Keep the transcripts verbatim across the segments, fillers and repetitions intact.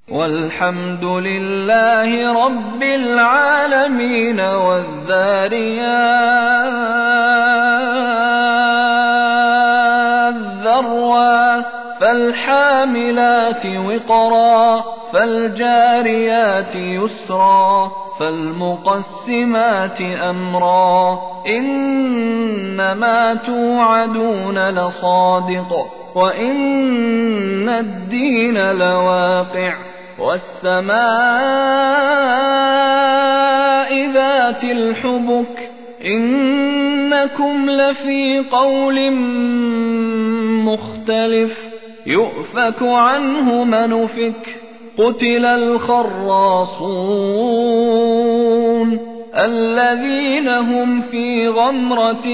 والحمد لله رب العالمين. والذاريات ذروا فالحاملات وقرا فالجاريات يسرا فالمقسمات أمرا إنما توعدون لصادق وإن الدين لواقع والسماء ذات الحبك إنكم لفي قول مختلف يؤفك عنه من أفك قتل الخراصون الذين هم في غمرة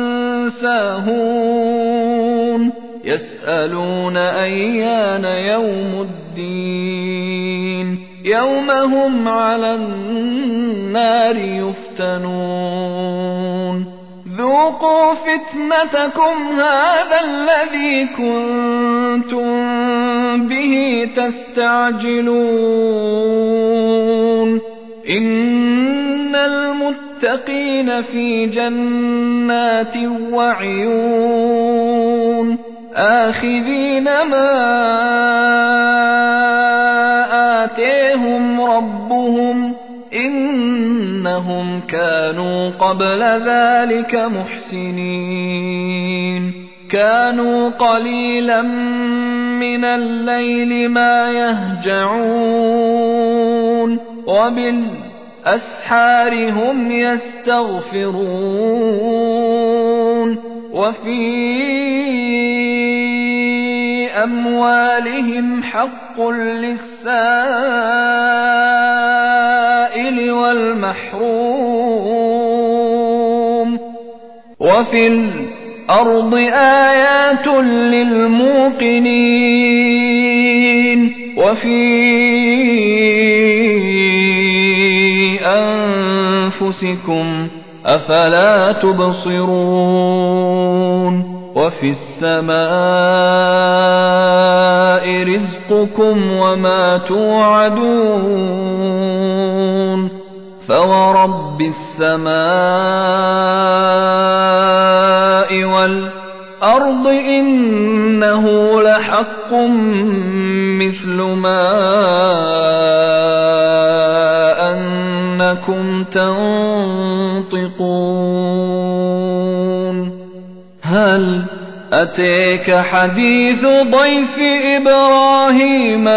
ساهون يسألون أيان يوم الدين يوم هم على النار يفتنون ذوقوا فتنتكم هذا الذي كنتم به تستعجلون إن المتقين في جنات وعيون آخذين ما آتيهم ربهم إنهم كانوا قبل ذلك محسنين كانوا قليلا من الليل ما يهجعون وبالأسحار هم يستغفرون وفي أموالهم حق للسائل والمحروم وفي الأرض آيات للموقنين وفي أنفسكم أفلا تبصرون وفي السماء رزقكم وما توعدون فورب السماء والأرض إنه لحق مثل ما أنكم تنطقون هل أتيك حديث ضيف إبراهيم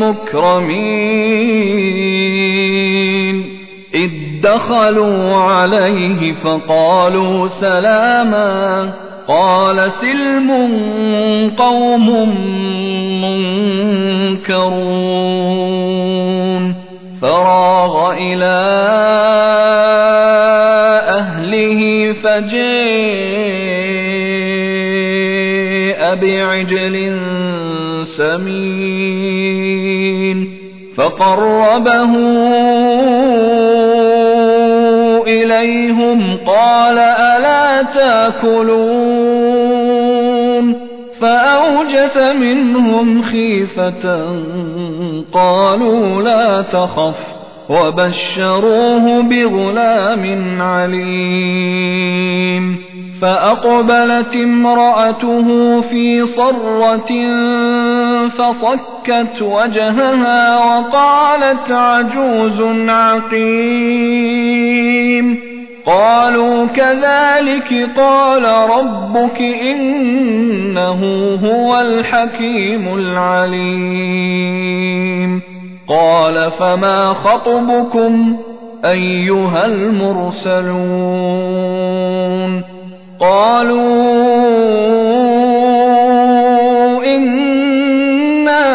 المكرمين إذ دخلوا عليه فقالوا سلاما قال سلم قوم منكرون فراغ إلى أهله فجاء بعجل سمين فقربه إليهم قال ألا تأكلون فأوجس منهم خيفة قالوا لا تخف وبشروه بغلام عليم فأقبلت امرأته في صرة فصكت وجهها وقالت عجوز عقيم قالوا كذلك قال ربك إنه هو الحكيم العليم قال فما خطبكم أيها المرسلون قالوا إنا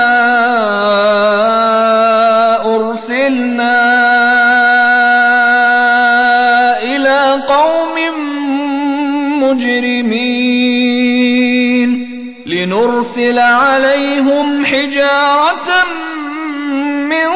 أرسلنا إلى قوم مجرمين لنرسل عليهم حجارة من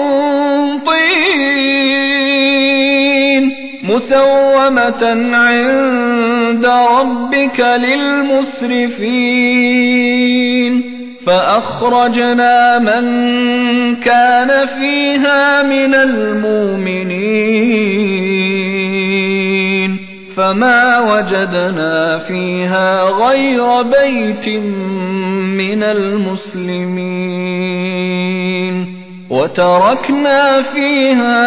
طين مسومة عند ربك للمسرفين فأخرجنا من كان فيها من المؤمنين فما وجدنا فيها غير بيت من المسلمين وتركنا فيها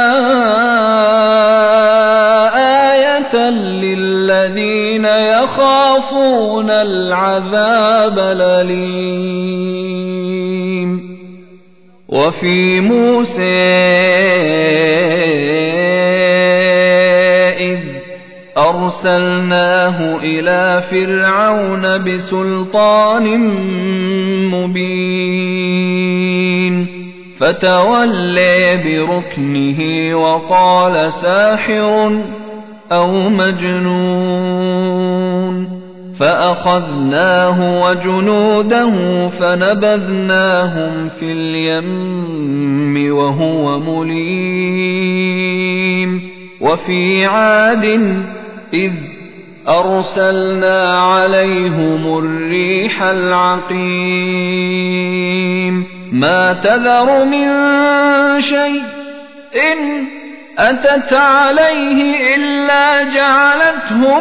آية للذين يخافون العذاب الأليم. وفي موسى إذ أرسلناه إلى فرعون بسلطان مبين فتولى بركنه وقال ساحر أو مجنون فأخذناه وجنوده فنبذناهم في اليم وهو مليم. وفي عاد إذ أرسلنا عليهم الريح العقيم ما تذر من شيء إن أتت عليه إلا جعلته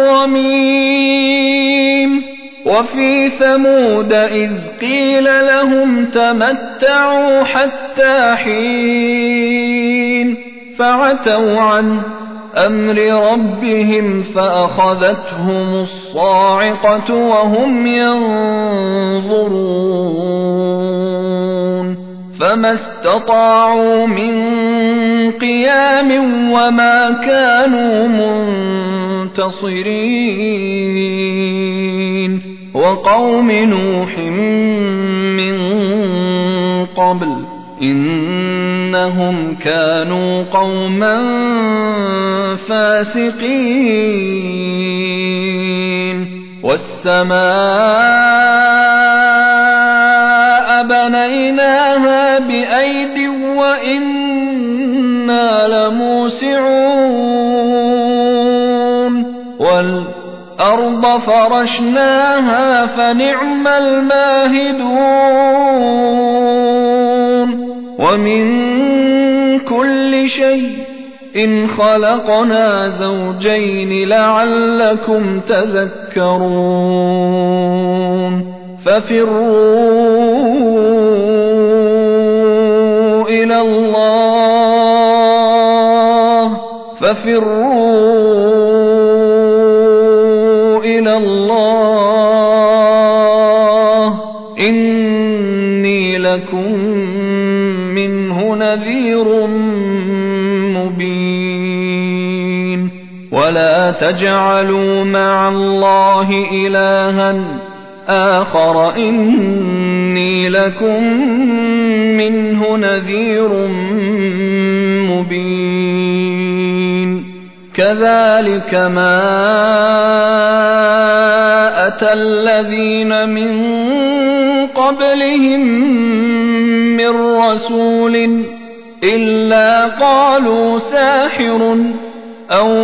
كالرميم. وفي ثمود إذ قيل لهم تمتعوا حتى حين فعتوا عن أمر ربهم فأخذتهم الصاعقة وهم ينظرون فما استطاعوا من قيام وما كانوا منتصرين. وقوم نوح من قبل إنهم كانوا قوما فاسقين. والسماء بنيناها بأيد وإنا لموسعون. والأرض فرشناها فنعم الماهدون. ومن كل شيء إن خلقنا زوجين لعلكم تذكرون. ففروا إلى الله ففروا إلى الله إني لكم منه نذير مبين. ولا تجعلوا مع الله إلها آخر إني لكم منه نذير مبين. كذلك ما أتى الذين من قبلهم من رسول إلا قالوا ساحر أو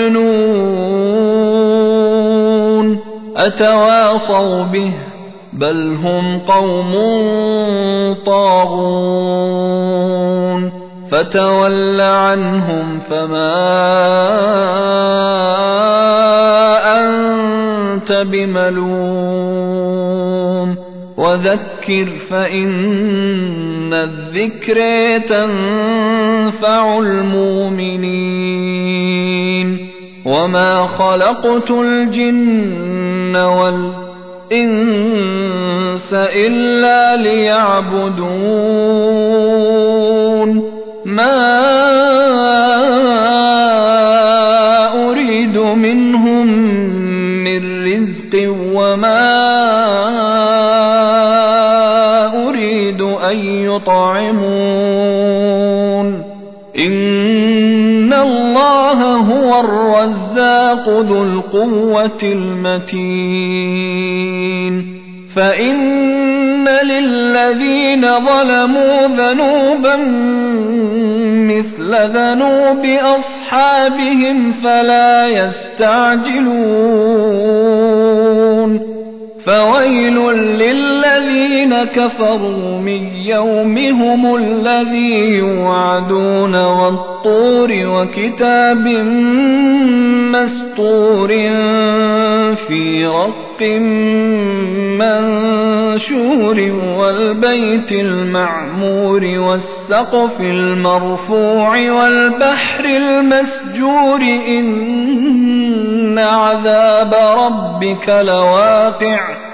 مجنون أتواصوا به بل هم قوم طاغون. فتول عنهم فما أنت بملوم وذكر فإن الذكر تنفع المؤمنين. وما خلقت الجن والإنس إلا ليعبدون ما أريد منهم من رزق وما أريد أن يطعمون إن الله هو الرزاق ذو القوة المتين. فإن للذين ظلموا ذنوبا مثل ذنوب أصحابهم فلا يستعجلون فويل للذين كفروا من يومهم الذي يوعدون والطور وكتاب مسطور في رق منشور والبيت المعمور والسقف المرفوع والبحر المسجور إن عذاب ربك لواقع